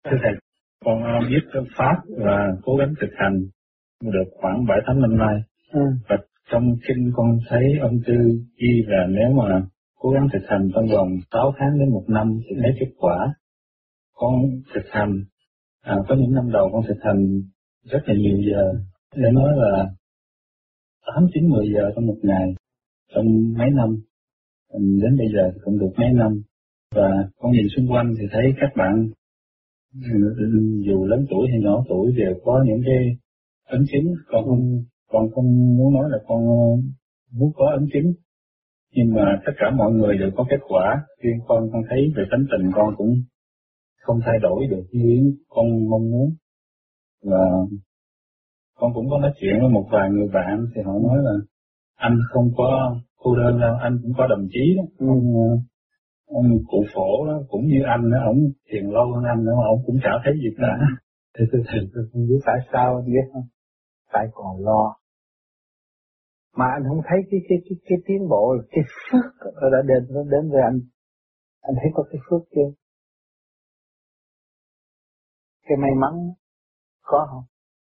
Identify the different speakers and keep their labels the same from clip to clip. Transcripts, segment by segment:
Speaker 1: Thưa Thầy, con biết Pháp và cố gắng thực hành được khoảng 7-8 năm nay. Và trong kinh con thấy ông Tư ghi là nếu mà cố gắng thực hành trong vòng 6 tháng đến 1 năm thì thấy kết quả. Con thực hành, có những năm đầu con thực hành rất là nhiều giờ, để nói là 8-9-10 giờ trong một ngày, trong mấy năm, đến bây giờ thì cũng được mấy năm. Và con nhìn xung quanh thì thấy các bạn dù lớn tuổi hay nhỏ tuổi đều có những cái ấn chứng. Con không muốn nói là con muốn có ấn chứng, nhưng mà tất cả mọi người đều có kết quả. Riêng con thấy về tánh tình con cũng không thay đổi được như con mong muốn. Và con cũng có nói chuyện với một vài người bạn thì họ nói là anh không có cô đơn đâu, anh cũng có đồng chí đó. Ông cụ Phổ đó, cũng như anh đó, ổng thiền lâu hơn anh nữa, ổng cũng chả thấy gì cả.
Speaker 2: Thì tôi không biết tại sao anh biết không? Tại còn lo. Mà anh không thấy cái tiến bộ, cái phước nó đã đến với anh. Anh thấy có cái phước chưa? Cái may mắn có không?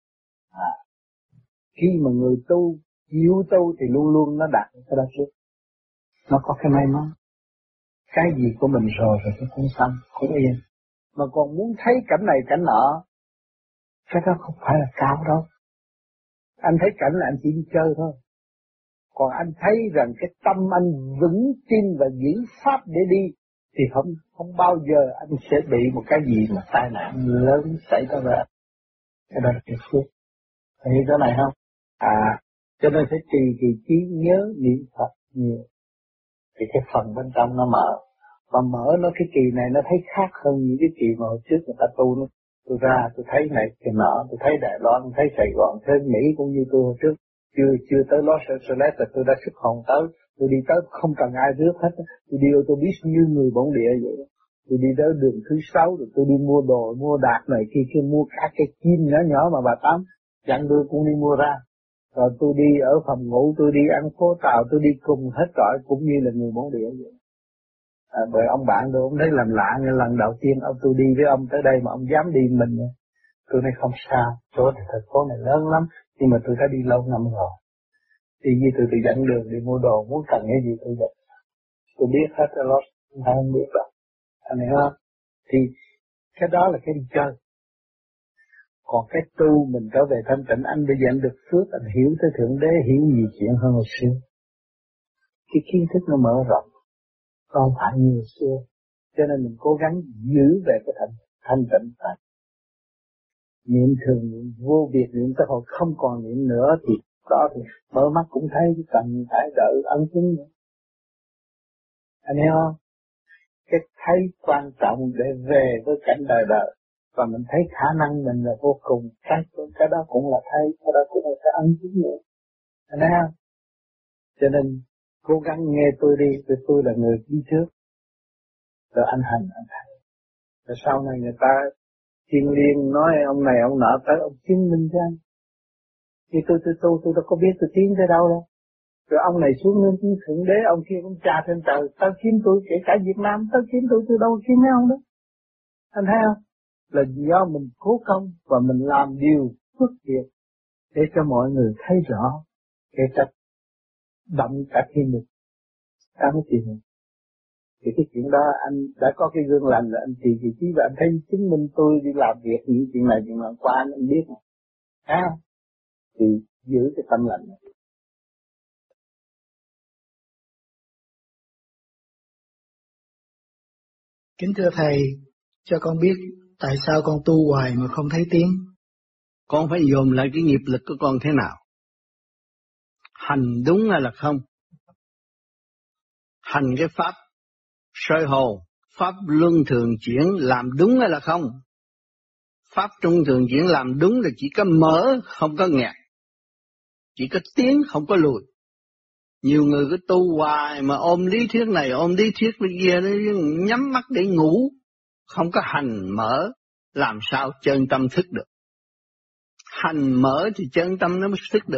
Speaker 2: Khi mà người tu, yêu tu thì luôn luôn nó đạt cái đó trước. Nó có cái may mắn. Cái gì của mình rồi thì cũng xong, cũng yên. Mà còn muốn thấy cảnh này cảnh nọ, cái đó không phải là cao đâu. Anh thấy cảnh là anh chỉ đi chơi thôi. Còn anh thấy rằng cái tâm anh vững tin và giữ pháp để đi, thì không bao giờ anh sẽ bị một cái gì mà tai nạn lớn xảy ra với anh. Cái đó là cái phước. Thấy cái này không? Cho nên phải trì kỳ trí nhớ niệm Phật nhiều. Thì cái phần bên trong nó mở. Và mở nó cái kỳ này nó thấy khác hơn những cái kỳ mà hồi trước người ta tu nó. Tôi ra tôi thấy này cái nọ, tôi thấy Đài Loan, tôi thấy Sài Gòn, thấy Mỹ cũng như tôi hồi trước. Chưa tới Los Angeles là tôi đã xuất hồn tới. Tôi đi tới không cần ai rước hết. Tôi đi ô tô buýt như người bản địa vậy. Tôi đi tới đường thứ 6 rồi tôi đi mua đồ, mua đạc này kia mua cả cái kim nhỏ mà bà Tám dặn tôi cũng đi mua ra. Rồi tôi đi ở phòng ngủ, tôi đi ăn phố tàu, tôi đi cùng hết trọi cũng như là người bản địa vậy. Bởi ông bạn tôi ông thấy làm lạ, nên lần đầu tiên tôi đi với ông tới đây mà ông dám đi mình. Tôi nói không sao, chỗ thì thành phố này lớn lắm, nhưng mà tôi đã đi lâu năm rồi. Đi với tôi dẫn đường đi mua đồ, muốn cần cái gì tôi dẫn. Tôi biết hết rồi, không biết đâu. Anh hiểu không? Thì cái đó là cái đi chơi. Còn cái tu mình trở về thanh tịnh, anh bây giờ anh được phước, anh hiểu tới Thượng Đế, hiểu nhiều chuyện hơn hồi xưa. Cái kiến thức nó mở rộng, không phải như hồi xưa. Cho nên mình cố gắng giữ về cái thanh tịnh này. Niệm thường, niệm vô biệt, niệm tới hồi không còn niệm nữa thì đó thì mở mắt cũng thấy cần phải đợi ấn chứng nữa. Anh hiểu không? Cái thấy quan trọng để về với cảnh đời đời. Và mình thấy khả năng mình là vô cùng, cái đó cũng là thấy, cái đó cũng là cái ấn chứng nữa. Anh thấy không? Cho nên cố gắng nghe tôi đi, vì tôi là người đi trước. Rồi anh hành, anh thấy. Rồi sau này người ta thiên liêng nói ông này ông nọ tới ông chứng minh cho anh. Khi tôi đâu có biết tôi tiến tới đâu đâu. Rồi ông này xuống lên Thượng Đế, ông kia cũng trà trên trời, tới kiếm tôi, kể cả Việt Nam tới kiếm tôi đâu kiếm mấy ông đó. Anh thấy không? Là do mình cố công và mình làm điều phước thiện để cho mọi người thấy rõ cái cách động cả thiên lực. Sao mới tìm được? Thì cái chuyện đó anh đã có cái gương lành là anh trì vị trí và anh thấy chứng minh tôi đi làm việc những chuyện này chuyện nào qua anh biết mà. Thì giữ cái tâm lành này.
Speaker 3: Kính thưa Thầy, cho con biết tại sao con tu hoài mà không thấy tiến.
Speaker 4: Con phải dồn lại cái nghiệp lực của con thế nào. Hành đúng hay là không? Hành cái pháp soi hồn, pháp luân thường chuyển làm đúng hay là không? Pháp trung thường chuyển làm đúng là chỉ có mở không có nghẹt, chỉ có tiến không có lùi. Nhiều người cứ tu hoài mà ôm lý thuyết này ôm lý thuyết kia, nó nhắm mắt để ngủ, không có hành mở, làm sao chân tâm thức được. Hành mở thì chân tâm nó mới thức được.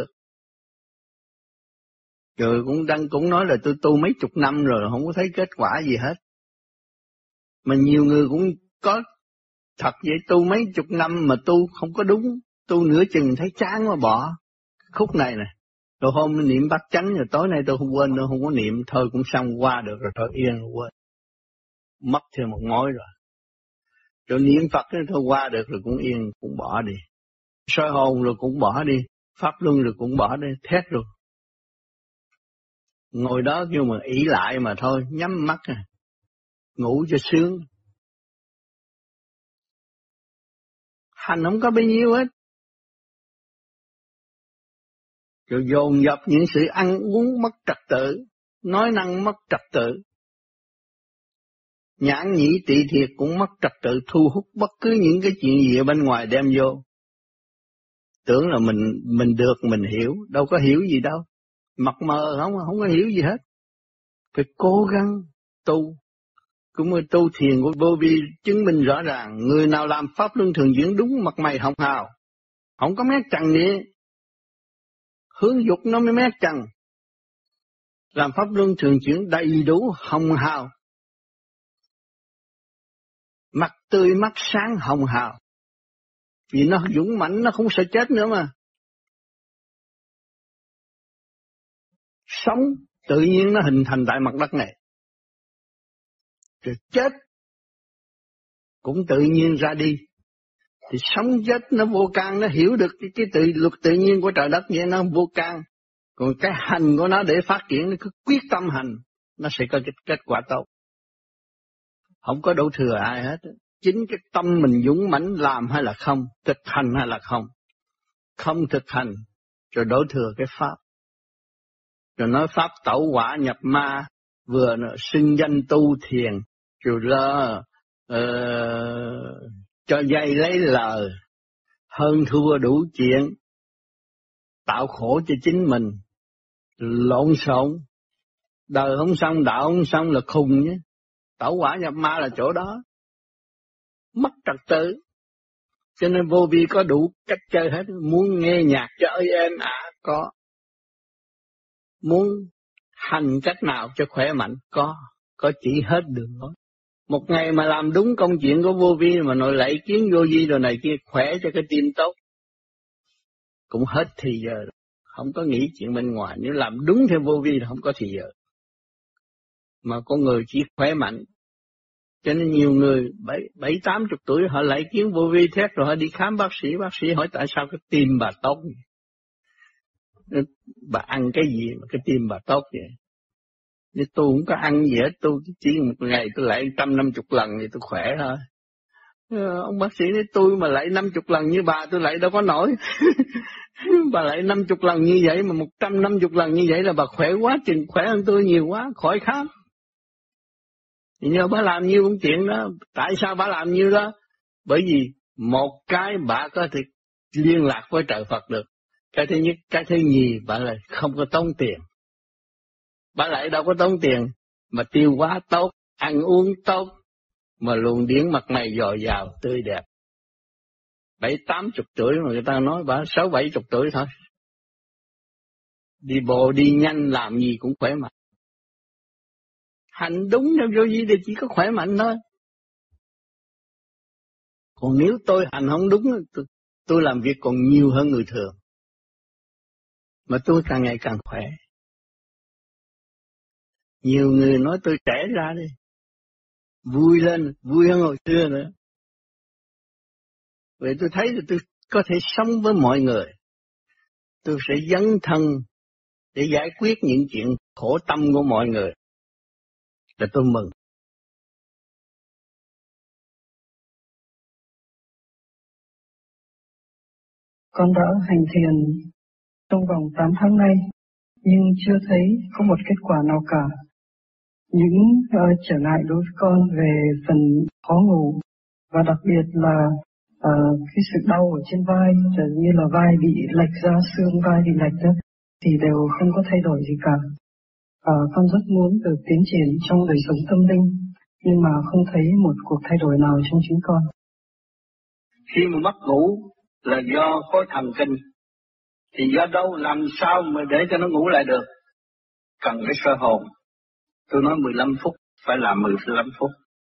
Speaker 4: Rồi cũng nói là tôi tu mấy chục năm rồi không có thấy kết quả gì hết. Mà nhiều người cũng có Thật vậy, tu mấy chục năm mà tu không có đúng, tu nửa chừng thấy chán mà bỏ. Khúc này nè, rồi hôm niệm bát chánh, rồi tối nay tôi không quên nữa, không có niệm, thôi cũng xong qua được rồi, thôi yên rồi quên. Mất thêm một ngói rồi. Rồi niệm Phật thôi qua được rồi cũng yên, cũng bỏ đi. Soi hồn rồi cũng bỏ đi, pháp luân rồi cũng bỏ đi, thét rồi. Ngồi đó kêu mà ỷ lại mà thôi, nhắm mắt à, ngủ cho sướng. Hành không có bao nhiêu hết. Rồi dồn dập những sự ăn uống mất trật tự, nói năng mất trật tự. Nhãn nhĩ tị thiệt cũng mất trật tự, thu hút bất cứ những cái chuyện gì ở bên ngoài đem vô. Tưởng là mình được, mình hiểu, đâu có hiểu gì đâu. Mập mờ không có hiểu gì hết. Phải cố gắng tu. Cũng như tu thiền của Vô Vi chứng minh rõ ràng, người nào làm pháp luân thường chuyển đúng mặt mày hồng hào, không có mét chằng gì. Hướng dục nó mới mét chằng. Làm pháp luân thường chuyển đầy đủ hồng hào. Mắt tươi mắt sáng hồng hào. Vì nó dũng mãnh, nó không sợ chết nữa mà. Sống tự nhiên nó hình thành tại mặt đất này. Rồi chết cũng tự nhiên ra đi. Thì sống chết nó vô can, nó hiểu được cái luật tự nhiên của trời đất vậy, nó vô can. Còn cái hành của nó để phát triển, nó cứ quyết tâm hành, nó sẽ có cái kết quả tốt. Không có đổ thừa ai hết. Chính cái tâm mình dũng mãnh làm hay là không, thực hành hay là không. Không thực hành, rồi đổ thừa cái pháp. Rồi nói pháp tẩu quả nhập ma, vừa xưng danh tu thiền, rồi là cho dây lấy lời, hơn thua đủ chuyện, tạo khổ cho chính mình, lộn xộn, đời không xong, đạo không xong là khùng nhé. Tẩu quả nhập ma là chỗ đó, mất trật tự. Cho nên Vô Vi có đủ cách chơi hết. Muốn nghe nhạc cho êm có. Muốn hành cách nào cho khỏe mạnh có chỉ hết đường đó. Một ngày mà làm đúng công chuyện của Vô Vi mà nội lạy kiến Vô Vi rồi này kia, khỏe cho cái tim tốt, cũng hết thì giờ rồi. Không có nghĩ chuyện bên ngoài. Nếu làm đúng theo Vô Vi là không có thì giờ. Mà con người chỉ khỏe mạnh. Cho nên nhiều người 70-80 tuổi họ lại kiến Vô Vi thét rồi họ đi khám bác sĩ hỏi tại sao cái tim bà tốt vậy? Bà ăn cái gì mà cái tim bà tốt vậy? Nếu tôi không có ăn gì hết, tôi chỉ một ngày tôi lại 150 lần thì tôi khỏe thôi. Ông bác sĩ nói tôi mà lại 50 lần như bà tôi lại đâu có nổi. Bà lại 50 lần như vậy mà 150 lần như vậy là bà khỏe quá chừng, khỏe hơn tôi nhiều quá, khỏi khám. Thì nhờ bà làm nhiêu công chuyện đó. Tại sao bà làm nhiêu đó? Bởi vì một cái bà có thể liên lạc với trời Phật được. Cái thứ nhất, cái thứ nhì bà lại không có tốn tiền. Bà lại đâu có tốn tiền, mà tiêu hóa tốt, ăn uống tốt, mà luồng điển mặt mày dồi dào, tươi đẹp. 70-80 tuổi mà người ta nói bà 60-70 tuổi thôi. Đi bộ đi nhanh làm gì cũng khỏe mạnh. Hành đúng theo Vô Vi thì chỉ có khỏe mạnh thôi. Còn nếu tôi hành không đúng, tôi làm việc còn nhiều hơn người thường. Mà tôi càng ngày càng khỏe. Nhiều người nói tôi trẻ ra đi. Vui lên, vui hơn hồi xưa nữa. Vậy tôi thấy là tôi có thể sống với mọi người. Tôi sẽ dấn thân để giải quyết những chuyện khổ tâm của mọi người. Là tôi mừng.
Speaker 5: Con đã hành thiền trong vòng 8 tháng nay, nhưng chưa thấy có một kết quả nào cả. Những trở ngại đối với con về phần khó ngủ, và đặc biệt là cái sự đau ở trên vai, như là vai bị lệch ra, xương vai bị lệch ra, thì đều không có thay đổi gì cả. Con rất muốn được tiến triển trong đời sống tâm linh, nhưng mà không thấy một cuộc thay đổi nào trong chính con.
Speaker 4: Khi mà mất ngủ là do khối thần kinh, thì do đâu làm sao mà để cho nó ngủ lại được? Cần cái soi hồn. Tôi nói 15 phút, phải làm 15 phút.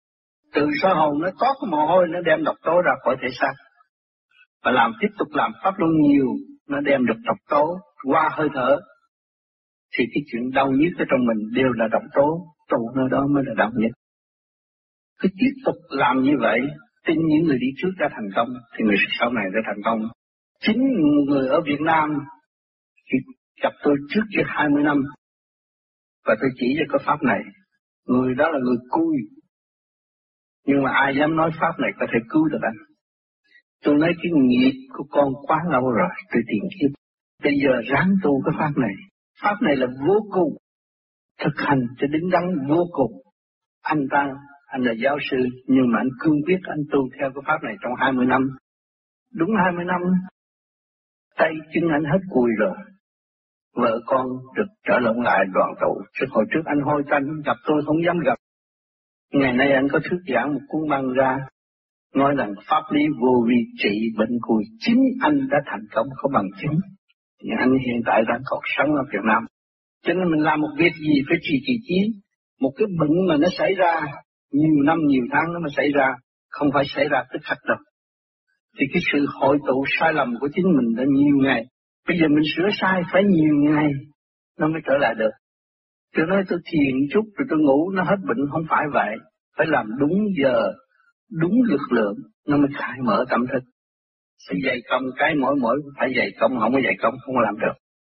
Speaker 4: Từ soi hồn nó toát cái mồ hôi, nó đem độc tố ra khỏi thể xác. Và tiếp tục làm pháp luân nhiều, nó đem được độc tố qua hơi thở. Thì cái chuyện đau nhất ở trong mình đều là độc tố, tụ nơi đó mới là đau nhất. Cứ tiếp tục làm như vậy, tin những người đi trước đã thành công, thì người sau này đã thành công. Chính người ở Việt Nam thì gặp tôi trước kia 20 năm, và tôi chỉ cho cái pháp này. Người đó là người cui, nhưng mà ai dám nói pháp này có thể cứu được anh. Tôi nói cái nghiệp của con quá lâu rồi, tôi tìm kiếm. Bây giờ ráng tu cái pháp này. Pháp này là vô cùng, thực hành cho đứng đắn vô cùng. Anh là giáo sư, nhưng mà anh cương quyết anh tu theo cái pháp này trong 20 năm. Đúng 20 năm, tay chân anh hết cùi rồi. Vợ con được trở lộn lại đoàn tụ. Chứ hồi trước anh hôi tanh, gặp tôi không dám gặp. Ngày nay anh có thuyết giảng một cuốn băng ra, nói rằng pháp lý vô vi trị bệnh cùi. Chính anh đã thành công có bằng chứng. Nhưng anh hiện tại đang còn sống ở Việt Nam. Cho nên mình làm một việc gì phải trì trí. Một cái bệnh mà nó xảy ra nhiều năm, nhiều tháng nó mới xảy ra, không phải xảy ra tức khắc đâu. Thì cái sự hội tụ sai lầm của chính mình đã nhiều ngày. Bây giờ mình sửa sai phải nhiều ngày, nó mới trở lại được. Tôi nói tôi thiền chút rồi tôi ngủ nó hết bệnh, không phải vậy. Phải làm đúng giờ, đúng lực lượng, nó mới khai mở tâm thức. Phải dày công cái mỗi phải dày công, không có dày công không có làm được.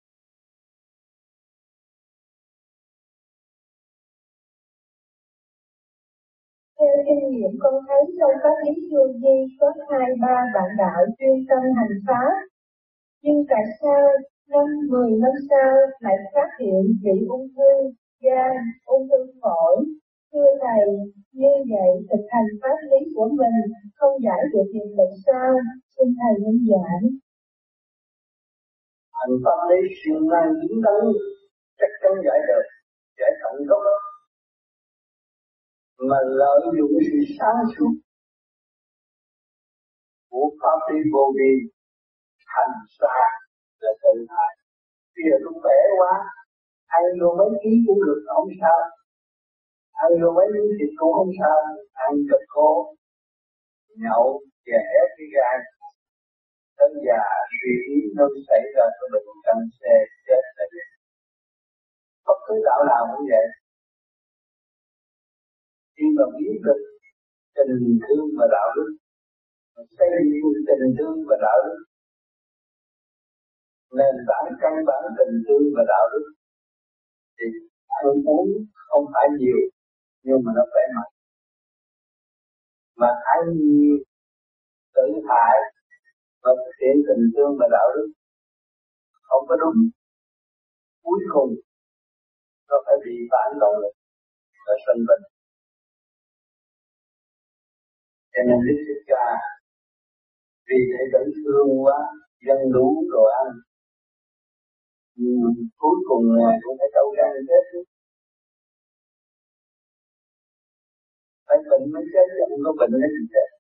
Speaker 6: Theo kinh nghiệm con thấy trong pháp lý vô vi có 2-3 bạn đạo chuyên tâm hành pháp. Nhưng tại sao 5-10 năm sau lại phát hiện bị ung thư gan, ung thư phổi? Thưa Thầy, như vậy thực hành pháp lý của mình không giải được hiện bệnh sao? Xin Thầy nhân giảng.
Speaker 2: Hành pháp lý siêng năng đứng đắn chắc chắn giải được, giải tận gốc. Mà lợi dụng sự sáng suốt của pháp lý vô vi hành xa là tự hại. Bây giờ tôi khỏe quá, ăn vô mấy ký cũng được không sao, ăn vô mấy miếng thịt cũng không sao, ăn thịt khô, nhậu và ép cái gan, tới già suy nghĩ nó xảy ra cái bệnh căn xe chết là gì? Bất cứ đạo nào cũng vậy. Khi mà biết được tình thương và đạo đức, xây dựng tình thương và đạo đức, nền tảng căn bản tình thương và đạo đức, thì ăn uống không phải nhiều nhưng mà nó khỏe mạnh. Mà ăn nhiều tự hại và thực hiện tình thương và đạo đức không có đúng, cuối cùng nó phải bị phản động lực và sanh bệnh. Cho nên Đức Thích Ca vì thế vẫn thương quá, dân đủ đồ ăn, cuối cùng cũng phải đấu tranh chết. Phải bệnh mới chết, không có bệnh mới chết.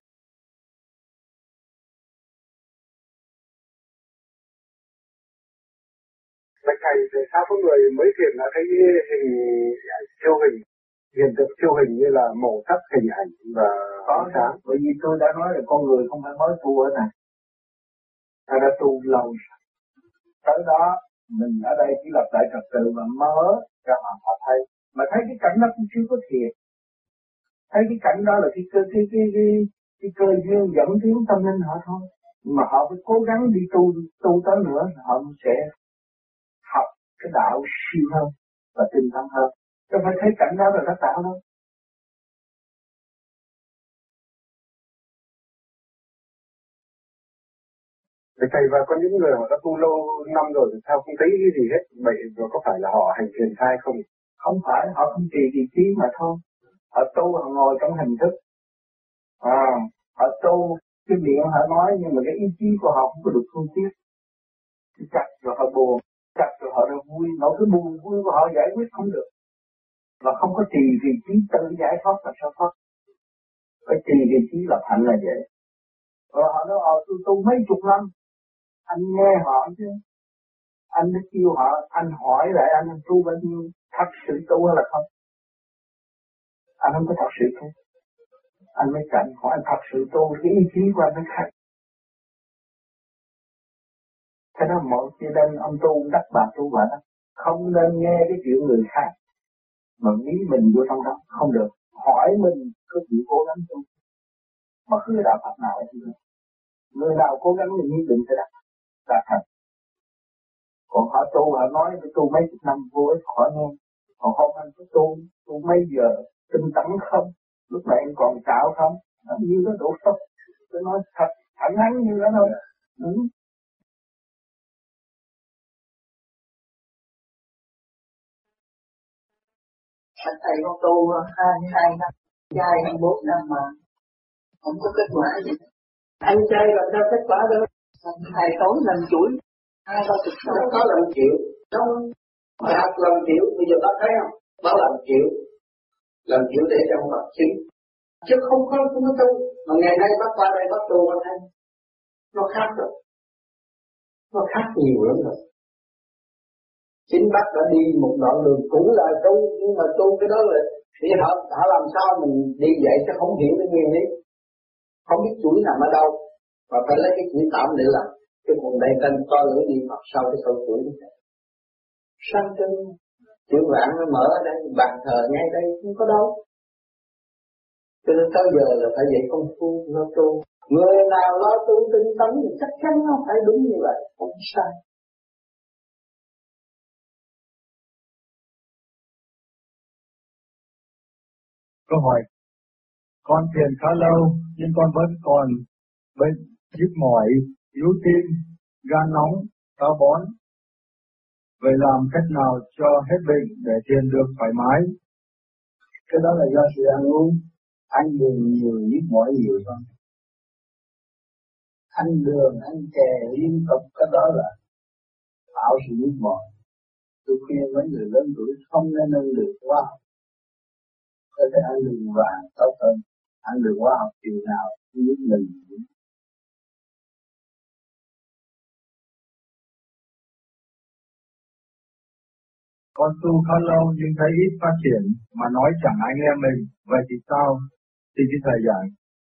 Speaker 7: Bạch Thầy, tại sao có người mới thiền đã thấy hình siêu hình, hiện tượng siêu hình như là màu sắc hình ảnh và
Speaker 2: có sáng? Bởi vì tôi đã nói là con người không phải mới tu ở này, ta đã tu lâu. Tới đó mình ở đây chỉ lập lại trật tự và mở cho họ thấy, mà thấy cái cảnh đó cũng chưa có thiệt. Thấy cái cảnh đó là cái cơ duyên dẫn tiến tâm linh họ thôi, mà họ phải cố gắng đi tu tới nữa, họ sẽ học cái đạo siêu hơn và tinh thần hơn. Chứ phải thấy cảnh đó là đắc đạo đâu.
Speaker 7: Thầy, và có những người họ đã tu lâu năm rồi sao không thấy cái gì hết, vậy rồi có phải là họ hành thiền sai không?
Speaker 2: Không phải, họ không trì vị trí mà thôi. Họ tu, họ ngồi trong hình thức. Họ tu, cái miệng họ nói nhưng mà cái ý chí của họ không có được phương tiết. Chặt rồi họ buồn, chặt rồi họ được vui, nỗi cái buồn vui của họ giải quyết không được. Và không có trì vị trí tự giải thoát là sao thoát. Phải trì vị trí lập hạnh là vậy. Rồi họ nói, tôi tu mấy chục năm. Anh nghe họ chứ. Anh mới kêu họ, anh hỏi lại anh tu bao nhiêu, thật sự tu hay là không? Anh không có thật sự tu. anh mới cảnh hỏi thật sự tu cái ý chí của anh mới khác. Thế đó mỗi khi đến ông tu đắc bà tu bà đó, không nên nghe cái chuyện người khác mà nghĩ mình vô trong đó, không được. Hỏi mình có chịu cố gắng tu, bất cứ đạo Phật nào cũng được. Người nào cố gắng thì nhất định sẽ đạt thành. Còn họ tu họ nói phải tu mấy chục năm vô ích khỏi nghe. Còn không anh có tu mấy giờ tinh tấn không, lúc này anh còn xạo không, như nó đủ không. Tôi nói thật thẳng thắn như đó thôi.
Speaker 5: Thầy con tu 22 năm, trai 24 năm mà không có kết quả gì. Anh chơi rồi đâu kết quả đâu. Thầy tối lần chuỗi 20-30 năm có lần chịu. Trong bài học lần chịu, bây giờ bác thấy không? Bác lần chịu để cho ông Phật xin. Chứ không có tu. Mà ngày nay bác qua đây bác tu bác thấy nó khác rồi. Nó khác nhiều lắm rồi. Chính bác đã đi một đoạn đường cũ là tu, nhưng mà tu cái đó là thì họ làm sao mình đi vậy chứ không hiểu cái nguyên lý, không biết chuỗi nằm ở đâu, và phải lấy cái chuỗi tạm để làm. Cái phần đây tên to lưỡi đi Phật sau cái sâu chuỗi này. Sang chân chữ vạn nó mở ở đây, bàn thờ ngay đây không có đâu. Cho nên tới giờ là phải dạy công phu lo tu. Người nào lo tu tinh tấn thì chắc chắn nó phải đúng như vậy, không sai.
Speaker 2: Câu hỏi, con thiền khá lâu nhưng con vẫn còn bệnh nhức mỏi, yếu tim, gan nóng, táo bón. Vậy làm cách nào cho hết bệnh để thiền được thoải mái? Cái đó là do sự ăn uống, ăn đường nhiều, nhức mỏi nhiều thôi. Ăn đường, ăn chè liên tục, cái đó là tạo sự nhức mỏi. Tôi khuyên mấy người lớn tuổi không nên ăn đường quá học. Có thể ăn đường vàng tốt hơn, ăn đường quá học chiều nào cũng giúp mình. Con tu khá lâu nhưng thấy ít phát triển, mà nói chẳng ai nghe mình, vậy thì sao? Thì cái thời gian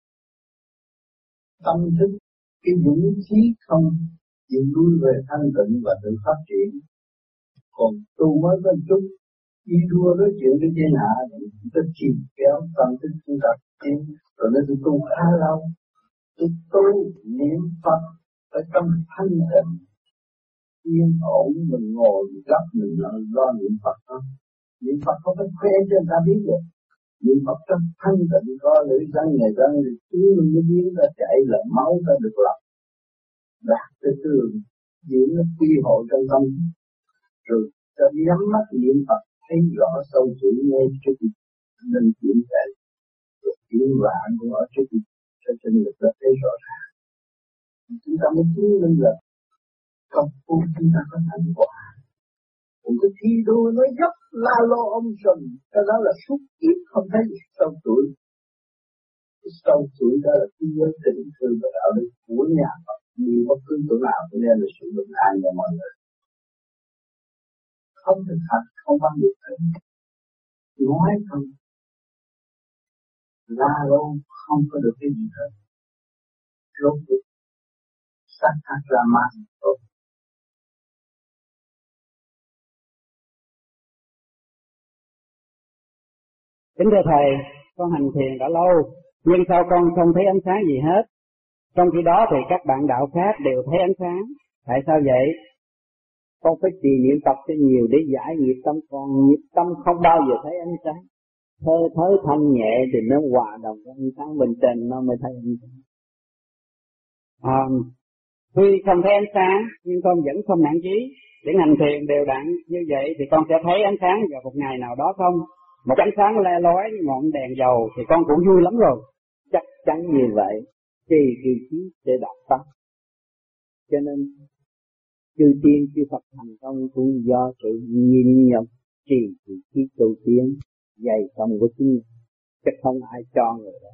Speaker 2: tâm thức, cái dũng khí không chịu lui về thanh tịnh và tự phát triển. Còn tu mới có chút đi đua nói chuyện với thiên hạ, tôi chìm kéo tâm thức chúng ta tiến, rồi nên tôi tu khá lâu. Tôi tu niệm Phật ở trong thanh tịnh, yên ổn, mình ngồi gấp mình lo niệm Phật thôi. Niệm Phật không phải khoe cho người ta biết được. Niệm Phật trong thanh tịnh có lưỡi răng ngày răng thì chúng mình mới biến ra chạy là máu ta được lọc. Đạt tới tường, diễn nó quy hộ trong tâm. Rồi ta nhắm mắt niệm Phật thấy rõ sâu chuỗi ngay trước mặt nên chuyển chạy. Rồi chuyển vạn cũng ở trước mặt cho chân lực là thấy rõ ràng. Chúng ta mới chứng minh là công phu chúng ta có thành quả. Cũng có thi đua nói dốc la lô ông sừng, cái đó là suốt kiếp không thấy sâu chuỗi. Cái sâu chuỗi đó là cái giới tình thương và đạo đức của nhà Phật. Như bất cứ chỗ nào cũng nên là sự bình an cho mọi người. Không thực hành, không bao giờ thấy. Nói không, la lô không có được cái gì hết. Rốt cuộc, sát thác ra mạng thôi.
Speaker 8: Kính thưa Thầy, con hành thiền đã lâu, nhưng sao con không thấy ánh sáng gì hết? Trong khi đó thì các bạn đạo khác đều thấy ánh sáng. Tại sao vậy? Con phải trì niệm Phật cho nhiều để giải nghiệp tâm con. Nghiệp tâm không bao giờ thấy ánh sáng. Thơ thới thanh nhẹ thì nó hòa đồng với ánh sáng bên trên nó mới thấy ánh sáng. Tuy không thấy ánh sáng nhưng con vẫn không nản chí. Để hành thiền đều đặn như vậy thì con sẽ thấy ánh sáng vào một ngày nào đó không? Một ánh sáng le lói như ngọn đèn dầu thì con cũng vui lắm rồi. Chắc chắn như vậy, trì kỳ trí để đạt tâm. Cho nên chư tiên chư Phật thành công cũng do sự nhịn nhục trì kỳ trí tu tiến dày công của chính mình, chứ không ai cho người đó.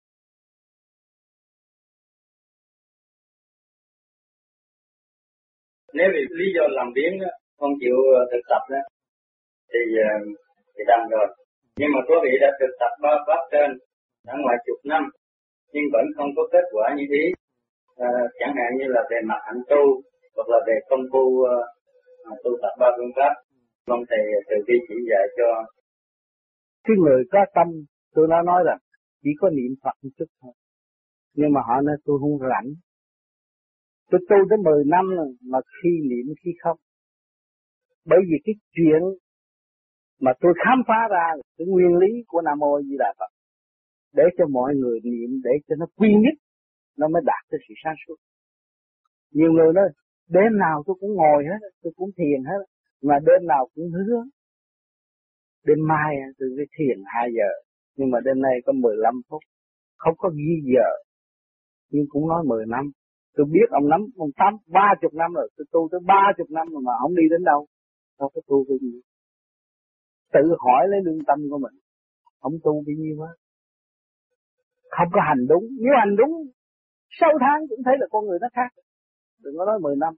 Speaker 1: Nếu vì lý do làm biến đó, không chịu thực tập đó, thì đành rồi. Nhưng mà quý vị đã thực tập ba pháp trên,
Speaker 9: đã ngoài chục năm nhưng vẫn không có kết quả như ý, chẳng hạn như là về mặt hạnh tu hoặc là về công phu tu tập ba phương pháp. Mong thầy từ bi chỉ dạy cho.
Speaker 2: Cái người có tâm, tôi đã nói là chỉ có niệm Phật một chút thôi, nhưng mà họ nói tôi không rảnh. Tôi tu tới 10 năm rồi mà khi niệm khi không. Bởi vì cái chuyện mà tôi khám phá ra cái nguyên lý của Nam Mô Di Đà Phật để cho mọi người niệm, để cho nó quy nhất, nó mới đạt tới sự sáng suốt. Nhiều người nói đêm nào tôi cũng ngồi hết, tôi cũng thiền hết, mà đêm nào cũng hứa đêm mai tôi sẽ thiền 2 giờ, nhưng mà đêm nay có 15 phút, không có ghi giờ, nhưng cũng nói 10 năm. Tôi biết ông nắm ông 30 năm rồi, tôi tu tới 30 năm rồi mà không đi đến đâu. Đâu có tu cái gì? Tự hỏi lấy lương tâm của mình, không tu bao nhiêu á, không có hành đúng. Nếu hành đúng 6 tháng cũng thấy là con người nó khác, đừng có nói 10 năm.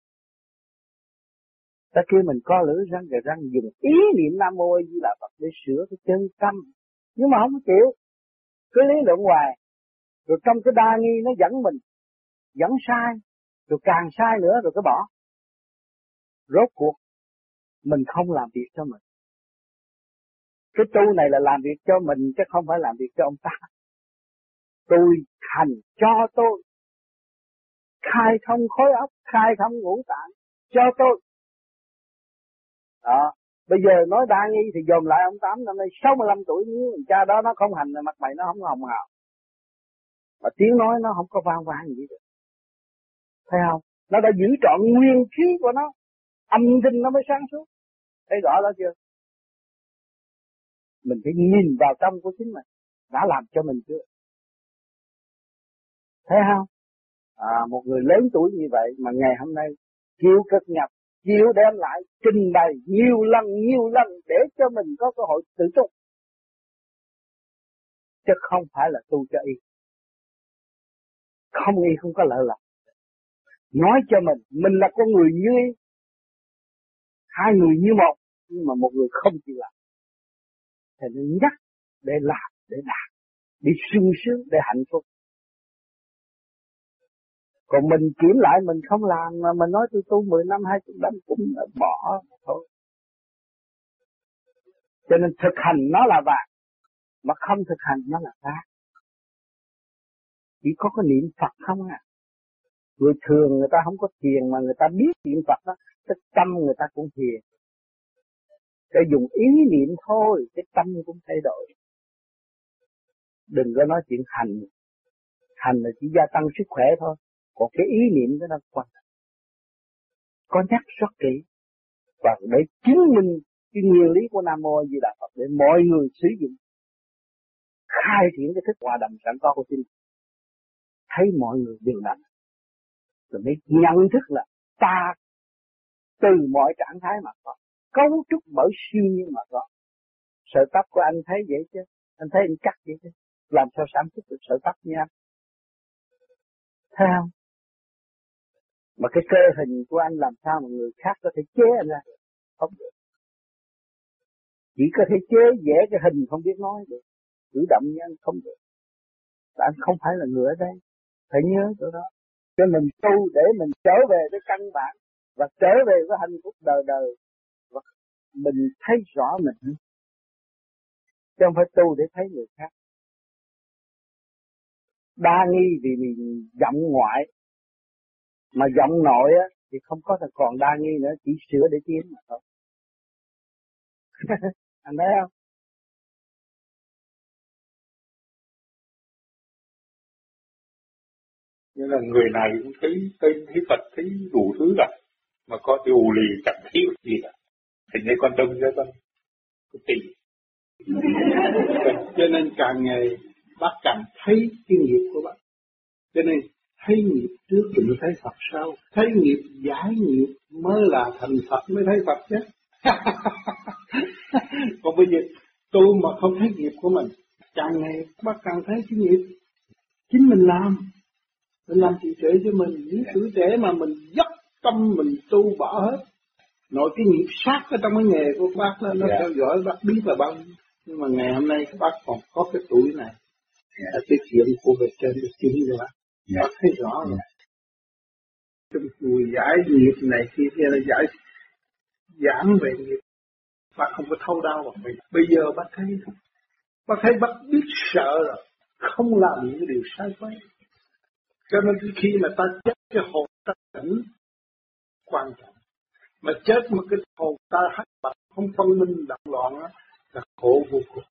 Speaker 2: Ta kêu mình co lưỡi răng rồi răng dùng ý niệm Nam Mô Di Đà Phật để sửa cái chân tâm, nhưng mà không chịu, cứ lý luận hoài, rồi trong cái đa nghi nó dẫn mình, dẫn sai, rồi càng sai nữa rồi cái bỏ. Rốt cuộc mình không làm việc cho mình. Cái tu này là làm việc cho mình chứ không phải làm việc cho ông ta. Tôi hành cho tôi, khai thông khối óc, khai thông ngũ tạng cho tôi. Đó. Bây giờ nói đa nghi thì dồn lại ông Tám năm nay 65 tuổi, nếu cha đó nó không hành là mặt mày nó không hồng hào, mà tiếng nói nó không có vang vang gì được. Thấy không? Nó đã giữ trọn nguyên khí của nó, âm thanh nó mới sáng suốt. Thấy rõ đó chưa? Mình phải nhìn vào tâm của chính mình, đã làm cho mình chưa? Thấy không? Một người lớn tuổi như vậy mà ngày hôm nay chịu cực nhập, chịu đem lại trình bày nhiều lần để cho mình có cơ hội tự tu, chứ không phải là tu cho y. Không y không có lợi lộc. Nói cho mình là con người như y, 2 người như một, nhưng mà một người không chịu làm. Thì nên nhắc để làm, để đạt, để sung sướng, để hạnh phúc. Còn mình kiểm lại mình không làm mà mình nói tôi tu 10 năm 20 năm cũng bỏ thôi. Cho nên thực hành nó là vàng, mà không thực hành nó là vàng. Chỉ có cái niệm Phật không à. Người thường người ta không có thiền mà người ta biết niệm Phật đó, cái tâm người ta cũng thiền. Để dùng ý niệm thôi, cái tâm cũng thay đổi. Đừng có nói chuyện hành. Hành là chỉ gia tăng sức khỏe thôi. Còn cái ý niệm đó nó quan trọng. Có nhắc rất kỹ. Và để chứng minh cái nguyên lý của Nam Mô Di Đà Phật để mọi người sử dụng. Khai triển cái thức hòa đồng sẵn có của chính. Thấy mọi người đều lành. Rồi mới nhận thức là ta từ mọi trạng thái mà có. Cấu trúc bởi siêu nhiên mà có. Sợi tóc của anh thấy vậy chứ. Anh thấy anh cắt vậy chứ. Làm sao sản xuất được sợi tóc nha. Thấy không? Mà cái cơ hình của anh làm sao mà người khác có thể chế anh ra được? Không được. Chỉ có thể chế vẽ cái hình không biết nói được. Cử động như anh không được. Và anh không phải là người ở đây. Phải nhớ chỗ đó. Cho mình tu để mình trở về với căn bản. Và trở về với hạnh phúc đời đời. Và mình thấy rõ mình. Chứ không phải tu để thấy người khác. Đa nghi vì mình giọng ngoại. Mà giọng nội á thì không có còn đa nghi nữa, chỉ sửa để tiến mà thôi. Anh thấy không?
Speaker 1: Nghĩa là người này cũng thấy Phật, thấy đủ thứ cả, mà có cái ù lì chẳng thiếu gì cả. Thành ra con đông ra con tình. Cho nên càng ngày bác càng thấy cái nghiệp của bác. Cho nên thấy nghiệp trước thì mới thấy Phật sau. Thấy nghiệp giải nghiệp mới là thành Phật, mới thấy Phật chứ. Còn bây giờ tôi mà không thấy nghiệp của mình, càng ngày bác càng thấy cái nghiệp chính mình làm. Mình làm trì trệ cho mình. Những tuổi trẻ mà mình dốc tâm mình tu bỏ hết. Nội cái nghiệp sát ở trong cái nghề của bác đó, nó theo dõi bác biết là bao nhiêu. Nhưng mà ngày hôm nay bác còn có cái tuổi này,
Speaker 2: Là cái chuyện của bề trên được chứng rõ. Bác thấy rõ rồi. Trong chùa giải nghiệp này kia là giải giảng về nghiệp. Bác không có thâu đau bằng mình. Bây giờ bác thấy bác biết sợ rồi, không làm những điều sai quấy. Cho nên khi mà ta chết cái hồn ta tỉnh quan trọng, mà chết một cái hồn ta hắc bạch không phân minh động loạn đó, là khổ vô cùng.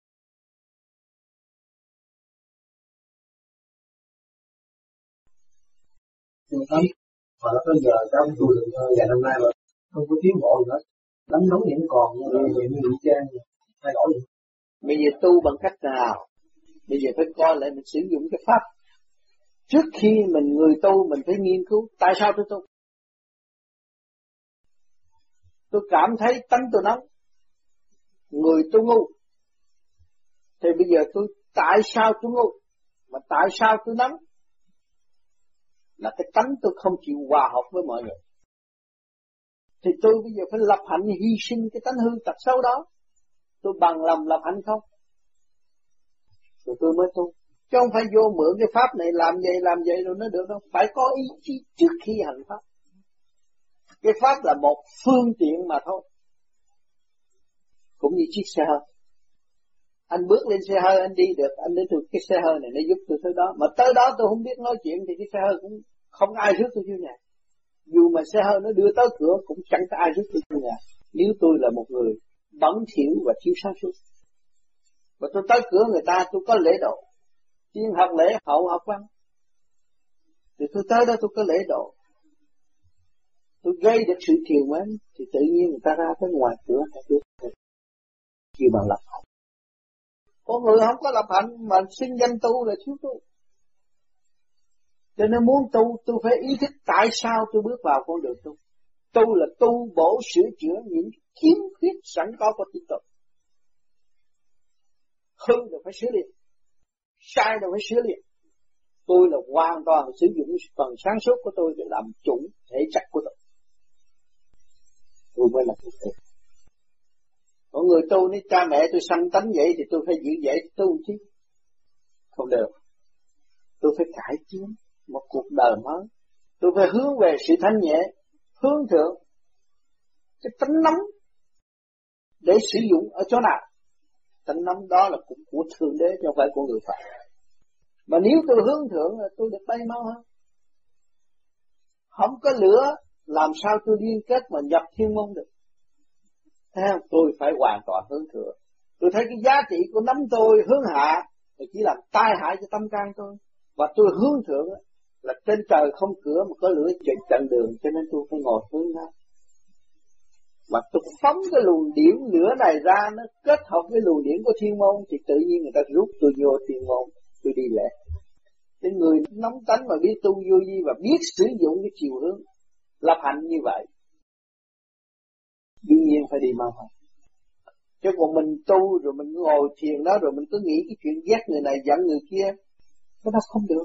Speaker 10: Mà nó tới giờ trong tu luyện vài năm nay mà không có tiến bộ gì hết, đánh nóng vẫn còn như trang thay đổi.
Speaker 2: Bây giờ tu bằng cách nào? Bây giờ phải coi lại mình sử dụng cái pháp. Trước khi người tu mình phải nghiên cứu tại sao tôi tu. Tôi cảm thấy tánh tôi nóng, người tôi ngu. Thì bây giờ tại sao tôi ngu? Mà tại sao tôi nóng? Là cái tánh tôi không chịu hòa hợp với mọi người. Thì tôi bây giờ phải lập hạnh hy sinh cái tánh hư tật xấu đó. Tôi bằng lòng lập hạnh không? Rồi tôi mới tu. Chứ không phải vô mượn cái pháp này làm vậy rồi nó được đâu. Phải có ý chí trước khi hành pháp. Cái pháp là một phương tiện mà thôi. Cũng như chiếc xe hơi. Anh bước lên xe hơi anh đi được, anh đến cái xe hơi này nó giúp tôi tới đó. Mà tới đó tôi không biết nói chuyện thì cái xe hơi cũng không ai rước tôi vô nhà. Dù mà xe hơi nó đưa tới cửa cũng chẳng có ai rước tôi vô nhà. Nếu tôi là một người bẩn thỉu và thiếu sáng suốt. Và tôi tới cửa người ta tôi có lễ độ. Tiên học lễ, hậu học văn. Thì tôi tới đó tôi có lễ độ. Tôi gây được sự thiều mến thì tự nhiên người ta ra tới ngoài cửa hay được. Kêu bằng lập hạnh. Có người không có lập hạnh mà xưng danh tu là thiếu tu. Cho nên muốn tu tôi phải ý thức tại sao tôi bước vào con đường tu. Tu là tu bổ sửa chữa những khiếm khuyết sẵn có của chính tôi. Hư là phải sửa liền, sai là phải sửa liền. Tôi là hoàn toàn sử dụng phần sáng suốt của tôi để làm chủ thể chất của tôi. Tôi mới là thực tế. Có người tu nếu cha mẹ tôi sanh tánh vậy thì tôi phải giữ vậy tu chứ. Không được. Tôi phải cải tiến một cuộc đời mới. Tôi phải hướng về sự thanh nhẹ, hướng thượng. Cái tánh nóng để sử dụng ở chỗ nào? Tánh nóng đó là của Thượng Đế chứ không phải của người Phật. Mà nếu tôi hướng thượng là tôi được bay mau hơn. Không có lửa làm sao tôi liên kết mà nhập thiên môn được. Thấy không? Tôi phải hoàn toàn hướng thượng. Tôi thấy cái giá trị của nắm tôi hướng hạ thì chỉ làm tai hại cho tâm can tôi. Và tôi hướng thượng là trên trời không cửa mà có lửa chặn đường, cho nên tôi phải ngồi hướng ra. Mà tôi phóng cái luồng điển lửa này ra, nó kết hợp với luồng điển của thiên môn thì tự nhiên người ta rút tôi vô thiên môn, tôi đi lẹ. Cái người nóng tánh mà biết tu vô vi và biết sử dụng cái chiều hướng lập hạnh như vậy, đương nhiên phải đi mau hơn. Chứ còn mình tu rồi mình ngồi thiền đó rồi mình cứ nghĩ cái chuyện ghét người này giận người kia, cái đó không được.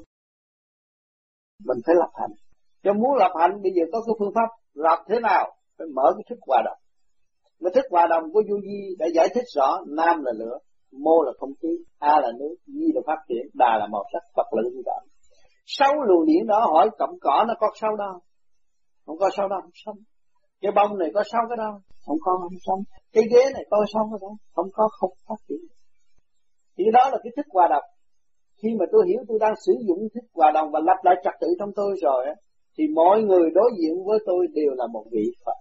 Speaker 2: Mình phải lập hạnh. Cho muốn lập hạnh bây giờ có cái phương pháp lập thế nào? Phải mở cái thức hòa đồng. Cái thức hòa đồng của vô vi đã giải thích rõ: nam là lửa, mô là không khí, a là nước, di là phát triển, đà là màu sắc, vật là hư đạo. 6 luồng điển đó hỏi cọng cỏ nó có 6 đâu? Không có 6 đâu, không sống. Cái bông này có 6 cái đâu? Không có, không sống. Cái ghế này có 6 cái đâu? Không có, không phát triển. Thì đó là cái thức hòa đồng. Khi mà tôi hiểu tôi đang sử dụng thức hòa đồng và lập lại trật tự trong tôi rồi thì mọi người đối diện với tôi đều là một vị Phật.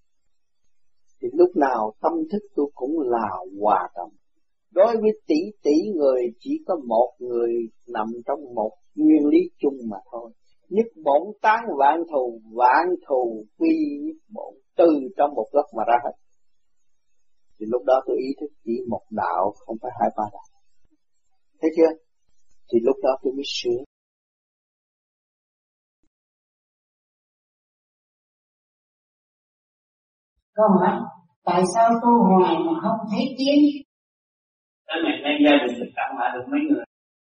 Speaker 2: Thì lúc nào tâm thức tôi cũng là hòa đồng. Đối với tỷ người chỉ có một người nằm trong một nguyên lý chung mà thôi. Nhất bổn tán vạn thù quy nhất bổn, từ trong một góc mà ra hết. Thì lúc đó tôi ý thức chỉ một đạo, không phải 2-3 đạo. Thấy chưa? Thì lúc đó tôi mới sửa.
Speaker 11: Câu hỏi, tại sao tu hoài mà không thấy tiến?
Speaker 9: Tới ngày nay gia đình được tặng lại được mấy người?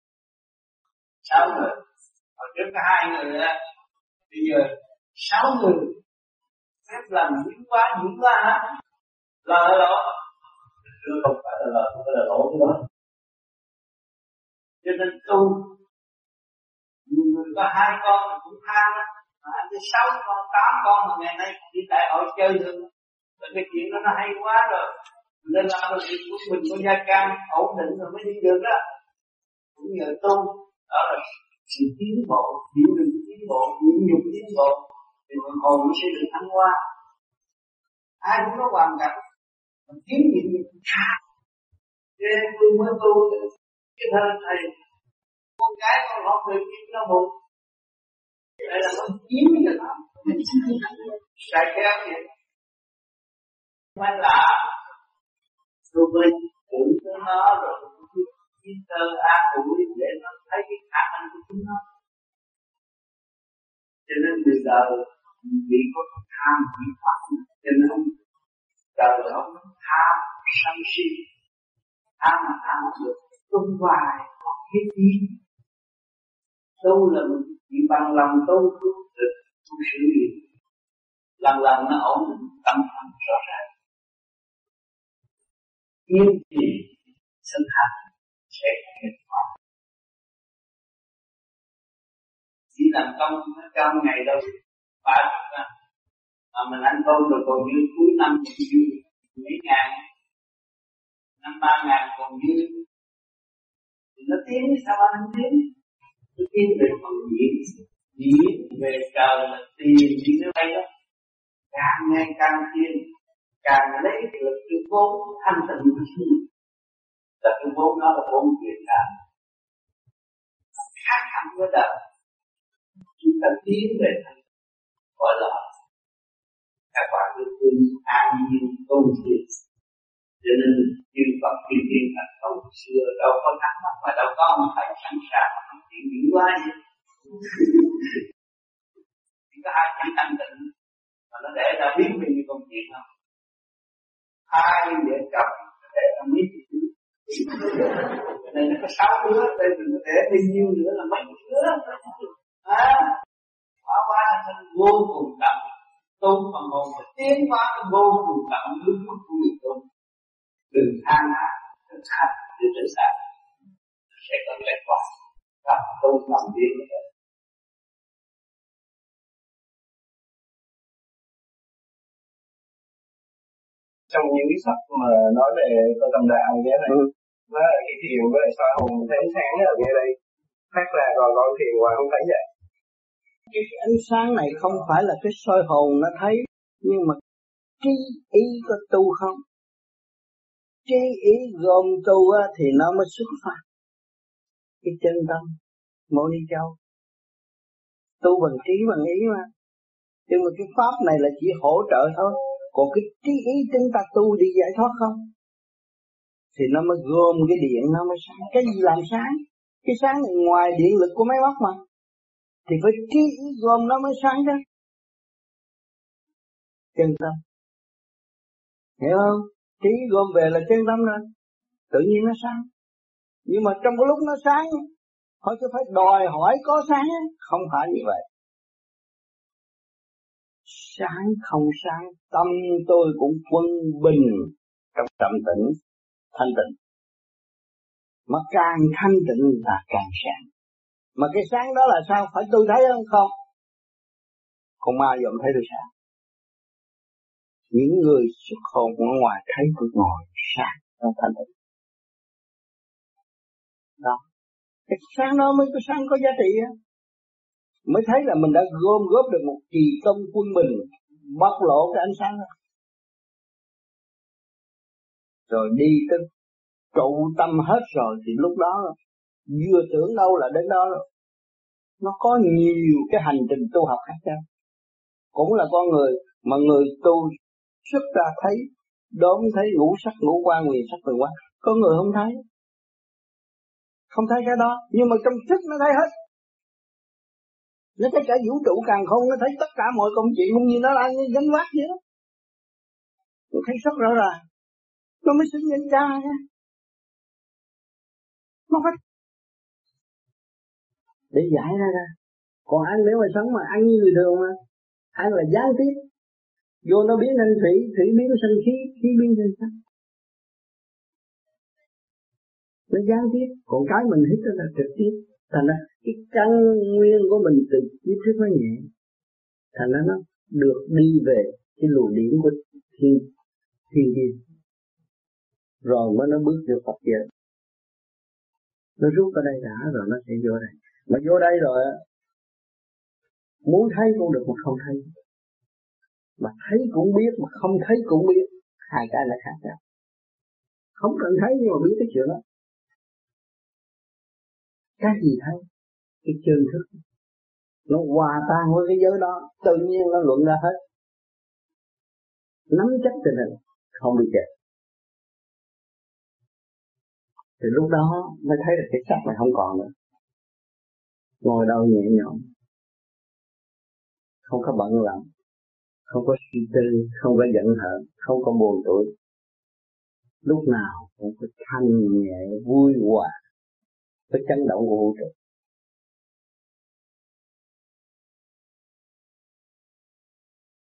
Speaker 9: 6 người. Hồi trước có 2 người đó. Bây giờ 6 người. Phép làm những quá hết. Lời đó. Chứ không phải là lời, không phải là lỗ cái đó.
Speaker 4: Cho nên tu, nhiều người có 2 con cũng than á, mà anh đi 6 con, 8 con mà ngày nay đi đại hội chơi được. Và cái chuyện đó nó hay quá rồi. Nên làm được việc của mình có gia can ổn định rồi mới đi được đó. Cũng nhờ tu, đó là sự tiến bộ, hiểu được tiến bộ, nhịn nhục tiến bộ, thì phần hồn nó sẽ được thăng hoa. Ai cũng có hoàn cảnh, mình kiếm nhịn nhục khác. Nên tôi mới tu cái thân thầy, con cái con học được kiếm nó bụng. Đây là con kiếm cho nó, sai kéo vậy. Mới là tôi mới tự cho nó rồi biết ơn an ủi để nó thấy cái khả năng của chúng nó. Cho nên từ đời bị có tham bị phạm, cho nên đời ông tham sân si, tham mà tham được tung hoài hoặc hết đi. Tu là chỉ bằng lòng tu được tu sự nghiệp, lần lần nó ổn định tâm thần rõ ràng. Kiên trì sinh hành sẽ kết quả. Chỉ làm công nó trong ngày đâu 30 năm, mà mình ăn công rồi còn dư cuối năm còn dư mấy ngàn, năm 3.000 còn dư, thì nó tiến sao anh không tiến? Nó tiến về phần diễn về trời là tiền đi tới đây đó, càng ngày càng tiến, càng lấy được cái vốn thanh tịnh của chúng ta. Là cái vốn đó là vốn Việt Nam, khác hẳn với đời. Chúng ta tiến về thành gọi là các bạn được thương an nhiên tôn thiện. Cho nên chư Phật chư Thiên thành công xưa đâu có thắc mắc mà đâu có ông thầy sẵn sàng mà không chịu nghĩ quá gì. Chỉ có hai chữ thanh tịnh mà nó để ra biết bao nhiêu công chuyện không? Hai vợ chồng để ra biết gì. Nên nó có 6 đứa, đây mình có để bao nhiêu nữa là mấy đứa. Hóa qua thành vô cùng tận, tu phần hồn phải tiến hóa vô cùng tận hướng mức của người tu. Đừng than hạ, đừng than để trở xa, sẽ có kết quả. Và tu làm việc như thế.
Speaker 10: Trong những cái sách mà nói về con tâm đạo như thế này, nó là cái thiền với lại soi hồn thấy ánh sáng ở ngay đây, phát ra còn con thiền ngoài không thấy vậy.
Speaker 4: Cái ánh sáng này không phải là cái soi hồn nó thấy, nhưng mà trí ý có tu không? Trí ý gồm tu thì nó mới xuất phát cái chân tâm. Mô Ni Châu tu bằng trí bằng ý mà, nhưng mà cái pháp này là chỉ hỗ trợ thôi. Còn cái trí ý chúng ta tu đi giải thoát không, thì nó mới gom cái điện nó mới sáng. Cái gì làm sáng? Cái sáng này ngoài điện lực của máy móc mà, thì phải trí ý gom nó mới sáng đó. Chân tâm, hiểu không? Trí gom về là chân tâm rồi, tự nhiên nó sáng. Nhưng mà trong cái lúc nó sáng, họ sẽ phải đòi hỏi có sáng, không phải như vậy. Sáng không sáng, tâm tôi cũng quân bình trong trầm tĩnh, thanh tịnh. Mà càng thanh tịnh là càng sáng. Mà cái sáng đó là sao? Phải tôi thấy không? Không. Con ma dùm thấy tôi sáng. Những người xuất hồn ở ngoài thấy tôi ngồi sáng trong thanh tịnh. Đó. Cái sáng đó mới có sáng có giá trị á. Mới thấy là mình đã gom góp được một kỳ công quân bình, bộc lộ cái ánh sáng đó. Rồi đi tới trụ tâm hết rồi thì lúc đó vừa tưởng đâu là đến đó rồi. Nó có nhiều cái hành trình tu học khác nhau. Cũng là con người, mà người tu xuất ra thấy, đốm thấy ngũ sắc ngũ quan, nguyền sắc nguyền quan. Có người không thấy. Không thấy cái đó, nhưng mà trong thức nó thấy hết. Nó thấy cả vũ trụ càng không, nó thấy tất cả mọi công chuyện cũng như nó đang gánh vác vậy đó. Nó thấy rất rõ ràng. Nó mới xứng nhân cha nha. Nó phải để giải ra. Còn ăn nếu mà sống mà ăn như người thường mà, ăn là gián tiếp. Vô nó biến thành thủy, thủy biến thành khí, khí biến thành sắc. nó gián tiếp, còn cái mình hít đó là trực tiếp. Thành ra cái căn nguyên của mình từ tiếp xúc nó nhẹ, thành ra nó được đi về cái luồng điển của thiên địa, rồi mới nó bước vô Phật giới. Nó rút ở đây đã rồi nó sẽ vô đây, mà vô đây rồi muốn thấy cũng được mà không thấy, mà thấy cũng biết mà không thấy cũng biết, hai cái là khác nhau. Không cần thấy nhưng mà biết cái chuyện đó. Cái gì thấy? Cái chân thức nó hòa tan với cái giới đó, tự nhiên nó luận ra hết. Nắm chắc tình hình không bị kẹt, thì lúc đó mới thấy được cái sắc này không còn nữa. Ngồi đâu nhẹ nhõm, không có bận lòng, không có suy tư, không có giận hờn, không có buồn tủi, lúc nào cũng có thanh nhẹ vui hòa với chấn động của vũ trụ.